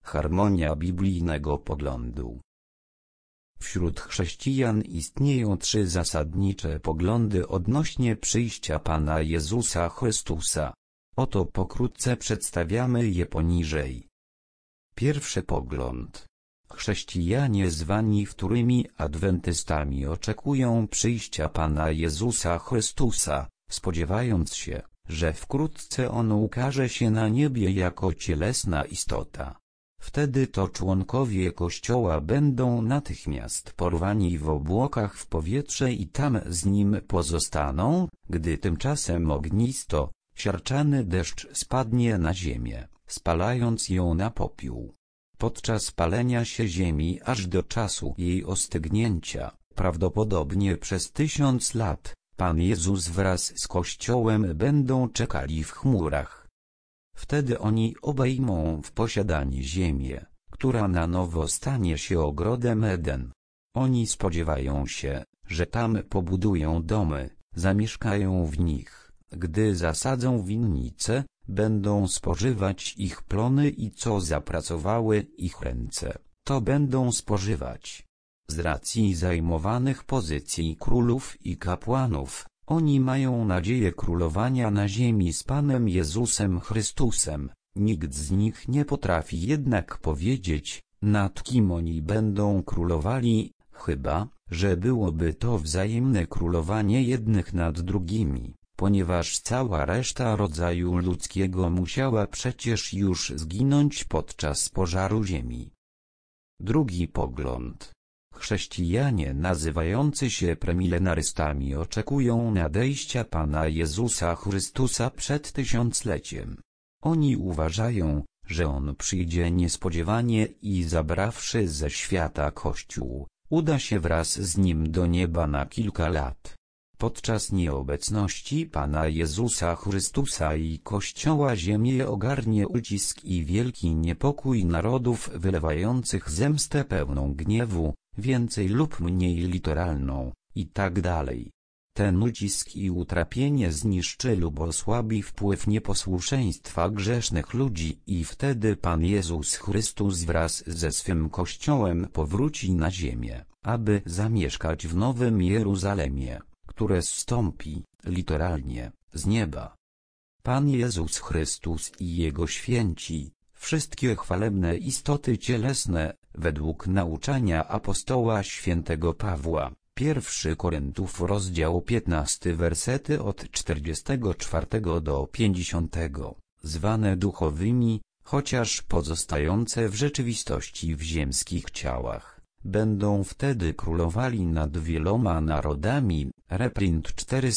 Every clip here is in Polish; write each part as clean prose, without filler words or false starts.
Harmonia biblijnego poglądu. Wśród chrześcijan istnieją trzy zasadnicze poglądy odnośnie przyjścia Pana Jezusa Chrystusa. Oto pokrótce przedstawiamy je poniżej. Pierwszy pogląd. Chrześcijanie zwani wtórymi adwentystami oczekują przyjścia Pana Jezusa Chrystusa, spodziewając się, że wkrótce On ukaże się na niebie jako cielesna istota. Wtedy to członkowie Kościoła będą natychmiast porwani w obłokach w powietrze i tam z Nim pozostaną, gdy tymczasem ognisto, siarczany deszcz spadnie na ziemię, spalając ją na popiół. Podczas palenia się ziemi aż do czasu jej ostygnięcia, prawdopodobnie przez 1000 lat, Pan Jezus wraz z Kościołem będą czekali w chmurach. Wtedy oni obejmą w posiadanie ziemię, która na nowo stanie się ogrodem Eden. Oni spodziewają się, że tam pobudują domy, zamieszkają w nich, gdy zasadzą winnice, będą spożywać ich plony i co zapracowały ich ręce, to będą spożywać. Z racji zajmowanych pozycji królów i kapłanów, oni mają nadzieję królowania na ziemi z Panem Jezusem Chrystusem. Nikt z nich nie potrafi jednak powiedzieć, nad kim oni będą królowali, chyba że byłoby to wzajemne królowanie jednych nad drugimi, ponieważ cała reszta rodzaju ludzkiego musiała przecież już zginąć podczas pożaru ziemi. Drugi pogląd. Chrześcijanie nazywający się premilenarystami oczekują nadejścia Pana Jezusa Chrystusa przed tysiącleciem. Oni uważają, że On przyjdzie niespodziewanie i zabrawszy ze świata Kościół, uda się wraz z Nim do nieba na kilka lat. Podczas nieobecności Pana Jezusa Chrystusa i Kościoła ziemię ogarnie ucisk i wielki niepokój narodów wylewających zemstę pełną gniewu, więcej lub mniej literalną, i tak dalej. Ten ucisk i utrapienie zniszczy lub osłabi wpływ nieposłuszeństwa grzesznych ludzi i wtedy Pan Jezus Chrystus wraz ze swym Kościołem powróci na ziemię, aby zamieszkać w Nowym Jeruzalemie, które zstąpi, literalnie, z nieba. Pan Jezus Chrystus i Jego święci, wszystkie chwalebne istoty cielesne, według nauczania apostoła świętego Pawła, 1 Koryntiów rozdział 15 wersety od 44 do 50, zwane duchowymi, chociaż pozostające w rzeczywistości w ziemskich ciałach, będą wtedy królowali nad wieloma narodami, reprint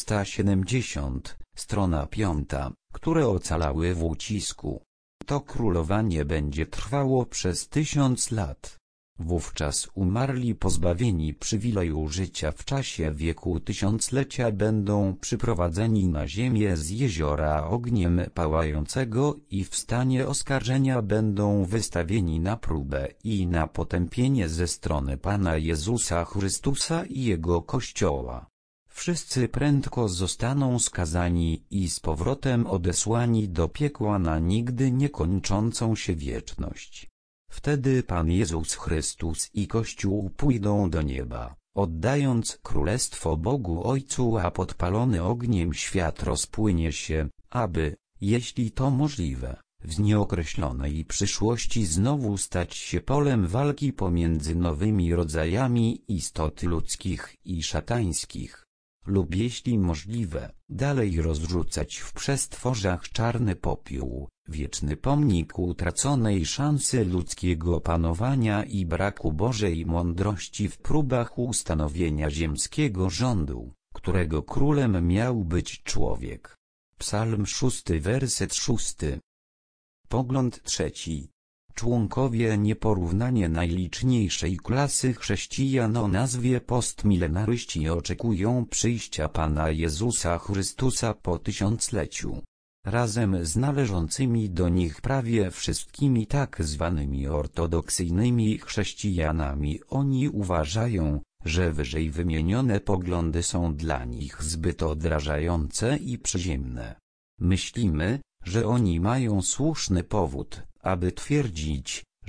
470, strona 5, które ocalały w ucisku. To królowanie będzie trwało przez 1000 lat. Wówczas umarli pozbawieni przywileju życia w czasie wieku tysiąclecia będą przyprowadzeni na ziemię z jeziora ogniem pałającego i w stanie oskarżenia będą wystawieni na próbę i na potępienie ze strony Pana Jezusa Chrystusa i Jego Kościoła. Wszyscy prędko zostaną skazani i z powrotem odesłani do piekła na nigdy niekończącą się wieczność. Wtedy Pan Jezus Chrystus i Kościół pójdą do nieba, oddając królestwo Bogu Ojcu, a podpalony ogniem świat rozpłynie się, aby, jeśli to możliwe, w nieokreślonej przyszłości znowu stać się polem walki pomiędzy nowymi rodzajami istot ludzkich i szatańskich. Lub jeśli możliwe, dalej rozrzucać w przestworzach czarny popiół, wieczny pomnik utraconej szansy ludzkiego panowania i braku Bożej mądrości w próbach ustanowienia ziemskiego rządu, którego królem miał być człowiek. Psalm 6, werset 6. Pogląd trzeci. Członkowie nieporównanie najliczniejszej klasy chrześcijan o nazwie postmilenaryści oczekują przyjścia Pana Jezusa Chrystusa po tysiącleciu. Razem z należącymi do nich prawie wszystkimi tak zwanymi ortodoksyjnymi chrześcijanami oni uważają, że wyżej wymienione poglądy są dla nich zbyt odrażające i przyziemne. Myślimy, że oni mają słuszny powód, aby twierdzić,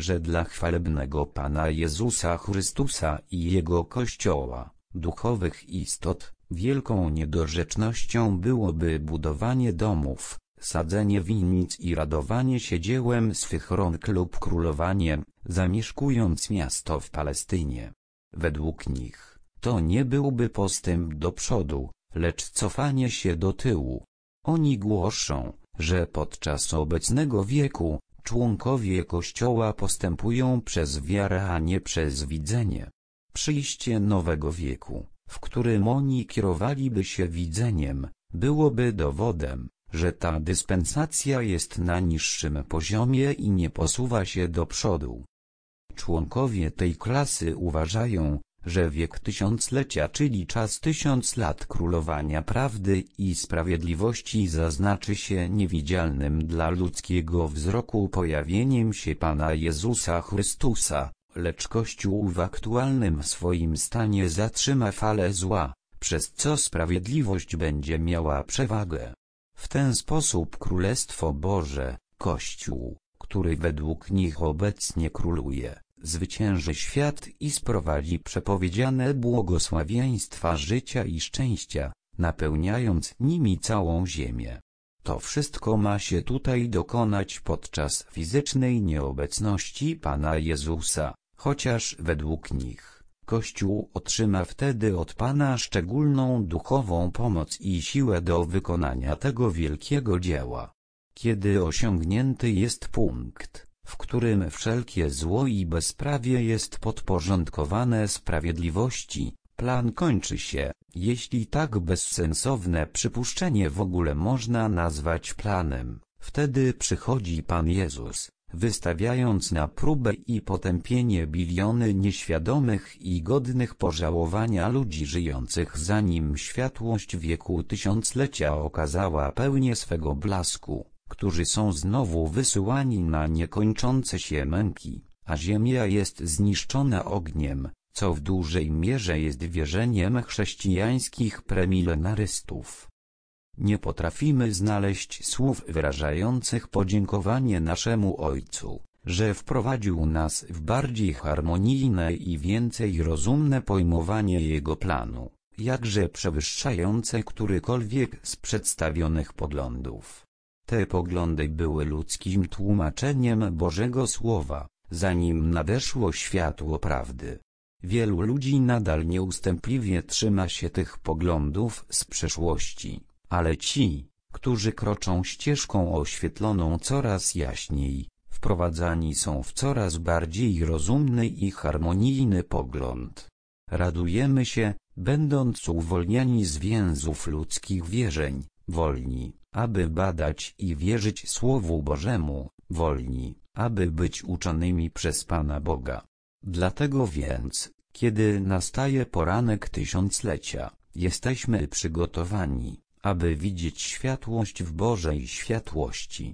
że dla chwalebnego Pana Jezusa Chrystusa i Jego Kościoła, duchowych istot, wielką niedorzecznością byłoby budowanie domów, sadzenie winnic i radowanie się dziełem swych rąk lub królowanie, zamieszkując miasto w Palestynie. Według nich, to nie byłby postęp do przodu, lecz cofanie się do tyłu. Oni głoszą, że podczas obecnego wieku, członkowie Kościoła postępują przez wiarę, a nie przez widzenie. Przyjście nowego wieku, w którym oni kierowaliby się widzeniem, byłoby dowodem, że ta dyspensacja jest na niższym poziomie i nie posuwa się do przodu. Członkowie tej klasy uważają, że wiek tysiąclecia, czyli czas 1000 lat królowania prawdy i sprawiedliwości, zaznaczy się niewidzialnym dla ludzkiego wzroku pojawieniem się Pana Jezusa Chrystusa, lecz Kościół w aktualnym swoim stanie zatrzyma falę zła, przez co sprawiedliwość będzie miała przewagę. W ten sposób Królestwo Boże, Kościół, który według nich obecnie króluje, zwycięży świat i sprowadzi przepowiedziane błogosławieństwa życia i szczęścia, napełniając nimi całą ziemię. To wszystko ma się tutaj dokonać podczas fizycznej nieobecności Pana Jezusa, chociaż według nich, Kościół otrzyma wtedy od Pana szczególną duchową pomoc i siłę do wykonania tego wielkiego dzieła. Kiedy osiągnięty jest punkt, w którym wszelkie zło i bezprawie jest podporządkowane sprawiedliwości, plan kończy się, jeśli tak bezsensowne przypuszczenie w ogóle można nazwać planem. Wtedy przychodzi Pan Jezus, wystawiając na próbę i potępienie biliony nieświadomych i godnych pożałowania ludzi żyjących, zanim światłość wieku tysiąclecia okazała pełnię swego blasku, którzy są znowu wysyłani na niekończące się męki, a ziemia jest zniszczona ogniem, co w dużej mierze jest wierzeniem chrześcijańskich premilenarystów. Nie potrafimy znaleźć słów wyrażających podziękowanie naszemu Ojcu, że wprowadził nas w bardziej harmonijne i więcej rozumne pojmowanie Jego planu, jakże przewyższające którykolwiek z przedstawionych poglądów. Te poglądy były ludzkim tłumaczeniem Bożego Słowa, zanim nadeszło światło prawdy. Wielu ludzi nadal nieustępliwie trzyma się tych poglądów z przeszłości, ale ci, którzy kroczą ścieżką oświetloną coraz jaśniej, wprowadzani są w coraz bardziej rozumny i harmonijny pogląd. Radujemy się, będąc uwolnieni z więzów ludzkich wierzeń, wolni, aby badać i wierzyć Słowu Bożemu, wolni, aby być uczonymi przez Pana Boga. Dlatego więc, kiedy nastaje poranek tysiąclecia, jesteśmy przygotowani, aby widzieć światłość w Bożej światłości.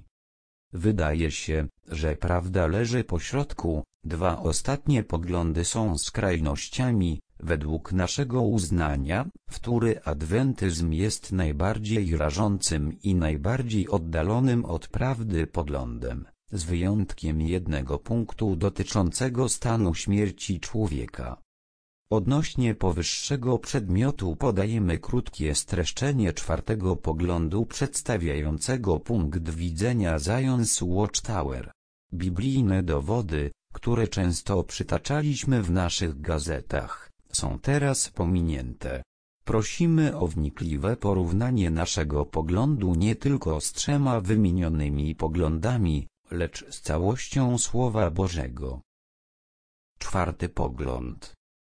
Wydaje się, że prawda leży pośrodku, dwa ostatnie poglądy są skrajnościami, według naszego uznania, wtóry adwentyzm jest najbardziej rażącym i najbardziej oddalonym od prawdy poglądem, z wyjątkiem jednego punktu dotyczącego stanu śmierci człowieka. Odnośnie powyższego przedmiotu podajemy krótkie streszczenie czwartego poglądu przedstawiającego punkt widzenia Zion's Watchtower. Biblijne dowody, które często przytaczaliśmy w naszych gazetach, są teraz pominięte. Prosimy o wnikliwe porównanie naszego poglądu nie tylko z trzema wymienionymi poglądami, lecz z całością Słowa Bożego. Czwarty pogląd.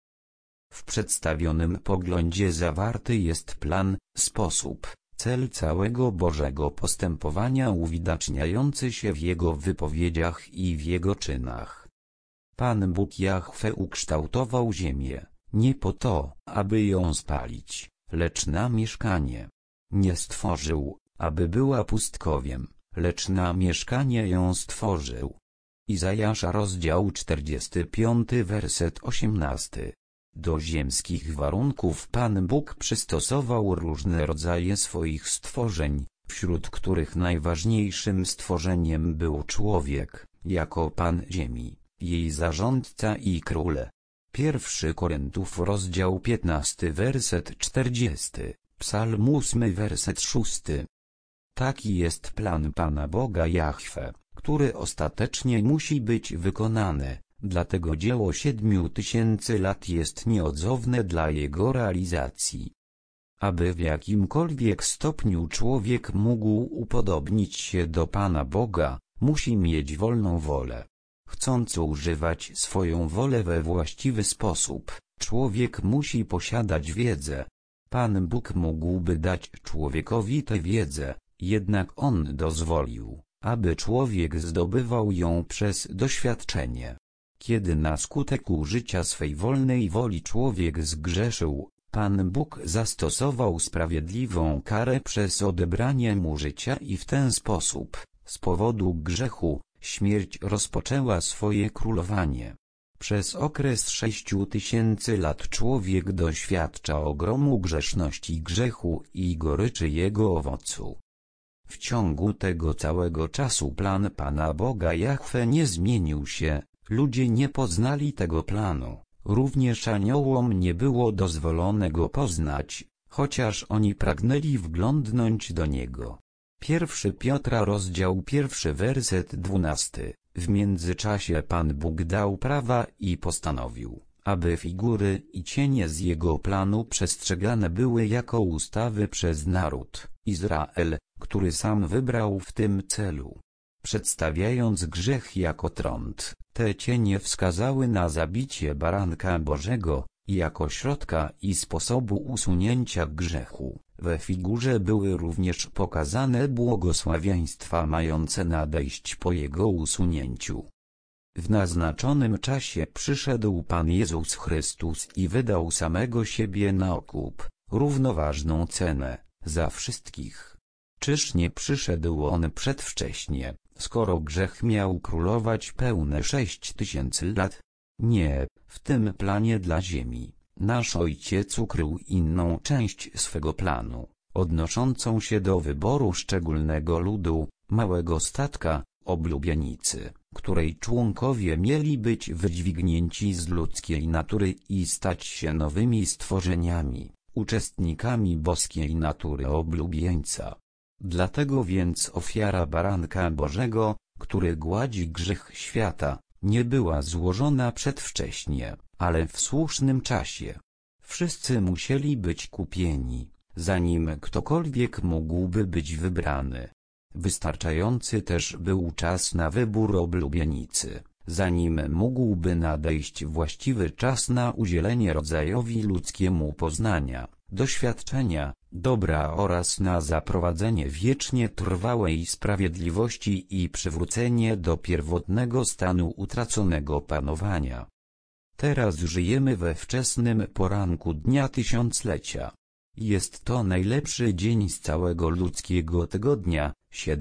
W przedstawionym poglądzie zawarty jest plan, sposób, cel całego Bożego postępowania uwidaczniający się w Jego wypowiedziach i w Jego czynach. Pan Bóg Jahwe ukształtował ziemię, nie po to, aby ją spalić, lecz na mieszkanie. Nie stworzył, aby była pustkowiem, lecz na mieszkanie ją stworzył. Izajasza rozdział 45 werset 18. Do ziemskich warunków Pan Bóg przystosował różne rodzaje swoich stworzeń, wśród których najważniejszym stworzeniem był człowiek, jako Pan ziemi, jej zarządca i króle. 1 Koryntów rozdział 15 werset 40, Psalm 8 werset 6. Taki jest plan Pana Boga Jahwe, który ostatecznie musi być wykonany, dlatego dzieło 7000 lat jest nieodzowne dla jego realizacji. Aby w jakimkolwiek stopniu człowiek mógł upodobnić się do Pana Boga, musi mieć wolną wolę. Chcąc używać swoją wolę we właściwy sposób, człowiek musi posiadać wiedzę. Pan Bóg mógłby dać człowiekowi tę wiedzę, jednak On dozwolił, aby człowiek zdobywał ją przez doświadczenie. Kiedy na skutek użycia swej wolnej woli człowiek zgrzeszył, Pan Bóg zastosował sprawiedliwą karę przez odebranie mu życia i w ten sposób, z powodu grzechu, śmierć rozpoczęła swoje królowanie. Przez okres 6000 lat człowiek doświadcza ogromu grzeszności grzechu i goryczy jego owocu. W ciągu tego całego czasu plan Pana Boga Jahwe nie zmienił się, ludzie nie poznali tego planu, również aniołom nie było dozwolone go poznać, chociaż oni pragnęli wglądnąć do niego. 1 Piotra rozdział 1 werset 12. W międzyczasie Pan Bóg dał prawa i postanowił, aby figury i cienie z jego planu przestrzegane były jako ustawy przez naród, Izrael, który sam wybrał w tym celu. Przedstawiając grzech jako trąd, te cienie wskazały na zabicie baranka Bożego, jako środka i sposobu usunięcia grzechu. We figurze były również pokazane błogosławieństwa mające nadejść po jego usunięciu. W naznaczonym czasie przyszedł Pan Jezus Chrystus i wydał samego siebie na okup, równoważną cenę, za wszystkich. Czyż nie przyszedł On przedwcześnie, skoro grzech miał królować pełne 6000 lat? Nie, w tym planie dla ziemi, nasz Ojciec ukrył inną część swego planu, odnoszącą się do wyboru szczególnego ludu, małego statka, oblubienicy, której członkowie mieli być wydźwignięci z ludzkiej natury i stać się nowymi stworzeniami, uczestnikami boskiej natury oblubieńca. Dlatego więc ofiara baranka Bożego, który gładzi grzech świata, nie była złożona przedwcześnie, ale w słusznym czasie. Wszyscy musieli być kupieni, zanim ktokolwiek mógłby być wybrany. Wystarczający też był czas na wybór oblubienicy, zanim mógłby nadejść właściwy czas na udzielenie rodzajowi ludzkiemu poznania, doświadczenia, dobra oraz na zaprowadzenie wiecznie trwałej sprawiedliwości i przywrócenie do pierwotnego stanu utraconego panowania. Teraz żyjemy we wczesnym poranku dnia tysiąclecia. Jest to najlepszy dzień z całego ludzkiego tygodnia,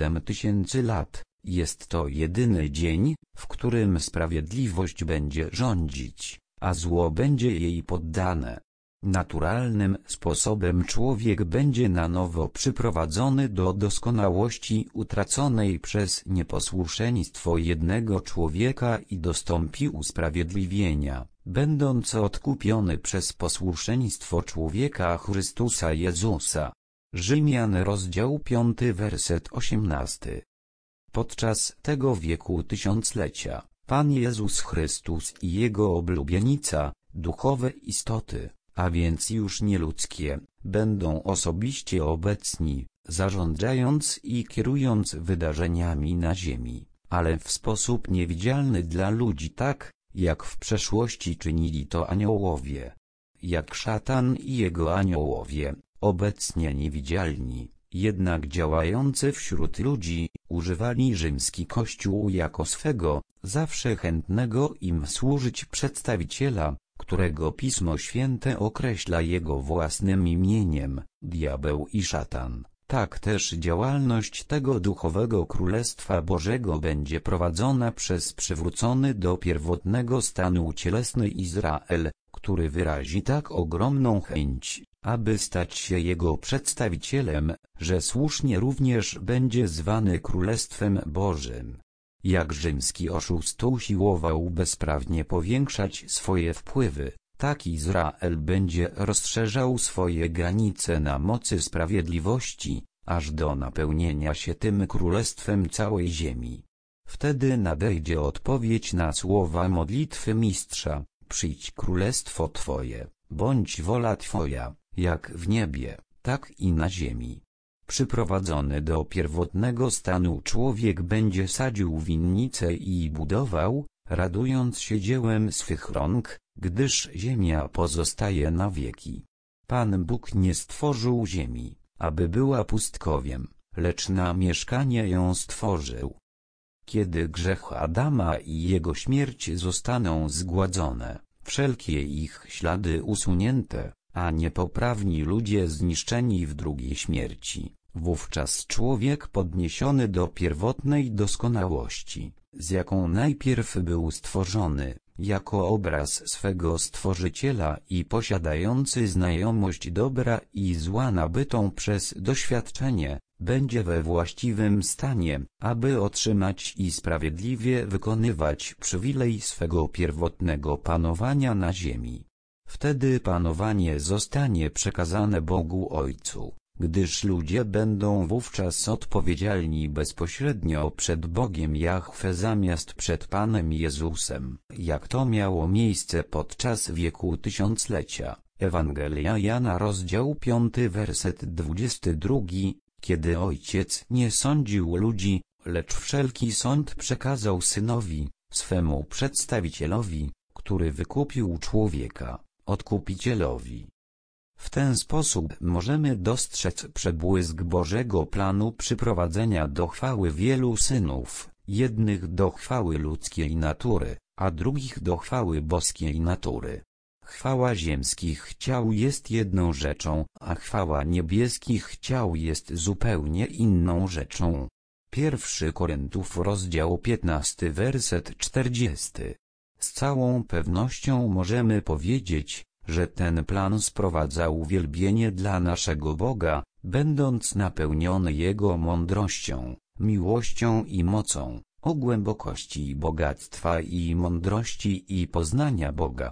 7000 lat. Jest to jedyny dzień, w którym sprawiedliwość będzie rządzić, a zło będzie jej poddane. Naturalnym sposobem człowiek będzie na nowo przyprowadzony do doskonałości utraconej przez nieposłuszeństwo jednego człowieka i dostąpi usprawiedliwienia, będąc odkupiony przez posłuszeństwo człowieka Chrystusa Jezusa. Rzymian rozdział 5 werset 18. Podczas tego wieku tysiąclecia, Pan Jezus Chrystus i Jego oblubienica, duchowe istoty, a więc już nieludzkie, będą osobiście obecni, zarządzając i kierując wydarzeniami na ziemi, ale w sposób niewidzialny dla ludzi tak, jak w przeszłości czynili to aniołowie. Jak szatan i jego aniołowie, obecnie niewidzialni, jednak działający wśród ludzi, używali rzymski kościół jako swego, zawsze chętnego im służyć przedstawiciela, którego Pismo Święte określa jego własnym imieniem, diabeł i szatan. Tak też działalność tego duchowego Królestwa Bożego będzie prowadzona przez przywrócony do pierwotnego stanu cielesny Izrael, który wyrazi tak ogromną chęć, aby stać się jego przedstawicielem, że słusznie również będzie zwany Królestwem Bożym. Jak rzymski oszust usiłował bezprawnie powiększać swoje wpływy, tak Izrael będzie rozszerzał swoje granice na mocy sprawiedliwości, aż do napełnienia się tym królestwem całej ziemi. Wtedy nadejdzie odpowiedź na słowa modlitwy mistrza: przyjdź królestwo Twoje, bądź wola Twoja, jak w niebie, tak i na ziemi. Przyprowadzony do pierwotnego stanu człowiek będzie sadził winnice i budował, radując się dziełem swych rąk, gdyż ziemia pozostaje na wieki. Pan Bóg nie stworzył ziemi, aby była pustkowiem, lecz na mieszkanie ją stworzył. Kiedy grzech Adama i jego śmierć zostaną zgładzone, wszelkie ich ślady usunięte, a niepoprawni ludzie zniszczeni w drugiej śmierci, wówczas człowiek podniesiony do pierwotnej doskonałości, z jaką najpierw był stworzony, jako obraz swego Stworzyciela i posiadający znajomość dobra i zła nabytą przez doświadczenie, będzie we właściwym stanie, aby otrzymać i sprawiedliwie wykonywać przywilej swego pierwotnego panowania na ziemi. Wtedy panowanie zostanie przekazane Bogu Ojcu, gdyż ludzie będą wówczas odpowiedzialni bezpośrednio przed Bogiem Jahwe zamiast przed Panem Jezusem, jak to miało miejsce podczas wieku tysiąclecia. Ewangelia Jana rozdział 5 werset 22, kiedy Ojciec nie sądził ludzi, lecz wszelki sąd przekazał Synowi, swemu przedstawicielowi, który wykupił człowieka, Odkupicielowi. W ten sposób możemy dostrzec przebłysk Bożego planu przyprowadzenia do chwały wielu synów, jednych do chwały ludzkiej natury, a drugich do chwały boskiej natury. Chwała ziemskich ciał jest jedną rzeczą, a chwała niebieskich ciał jest zupełnie inną rzeczą. 1 Koryntiów rozdział 15 werset 40. Z całą pewnością możemy powiedzieć, że ten plan sprowadza uwielbienie dla naszego Boga, będąc napełniony Jego mądrością, miłością i mocą, o głębokości bogactwa i mądrości i poznania Boga.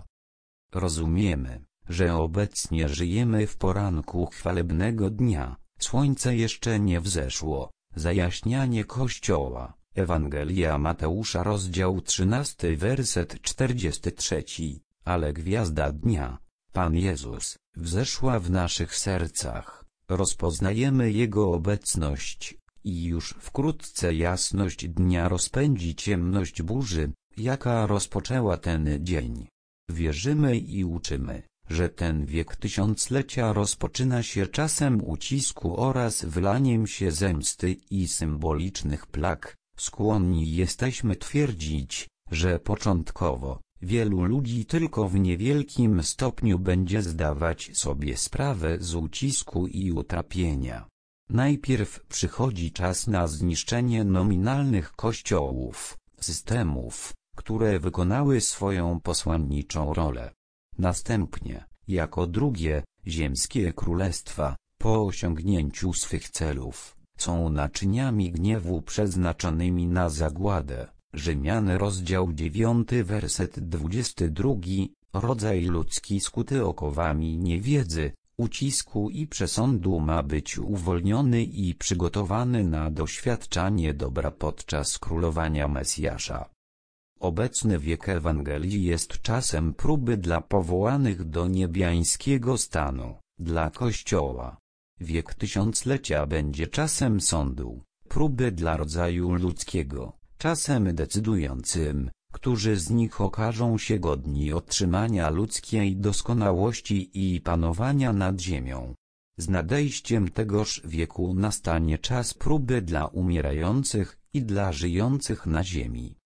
Rozumiemy, że obecnie żyjemy w poranku chwalebnego dnia, słońce jeszcze nie wzeszło, zajaśnianie Kościoła. Ewangelia Mateusza rozdział 13 werset 43, ale gwiazda dnia, Pan Jezus, wzeszła w naszych sercach, rozpoznajemy Jego obecność, i już wkrótce jasność dnia rozpędzi ciemność burzy, jaka rozpoczęła ten dzień. Wierzymy i uczymy, że ten wiek tysiąclecia rozpoczyna się czasem ucisku oraz wylaniem się zemsty i symbolicznych plag. Skłonni jesteśmy twierdzić, że początkowo wielu ludzi tylko w niewielkim stopniu będzie zdawać sobie sprawę z ucisku i utrapienia. Najpierw przychodzi czas na zniszczenie nominalnych kościołów, systemów, które wykonały swoją posłanniczą rolę. Następnie, jako drugie, ziemskie królestwa, po osiągnięciu swych celów, są naczyniami gniewu przeznaczonymi na zagładę. Rzymian rozdział 9 werset 22, rodzaj ludzki skuty okowami niewiedzy, ucisku i przesądu ma być uwolniony i przygotowany na doświadczanie dobra podczas królowania Mesjasza. Obecny wiek Ewangelii jest czasem próby dla powołanych do niebiańskiego stanu, dla Kościoła. Wiek tysiąclecia będzie czasem sądu, próby dla rodzaju ludzkiego, czasem decydującym, którzy z nich okażą się godni otrzymania ludzkiej doskonałości i panowania nad ziemią. Z nadejściem tegoż wieku nastanie czas próby dla umierających i dla żyjących na ziemi.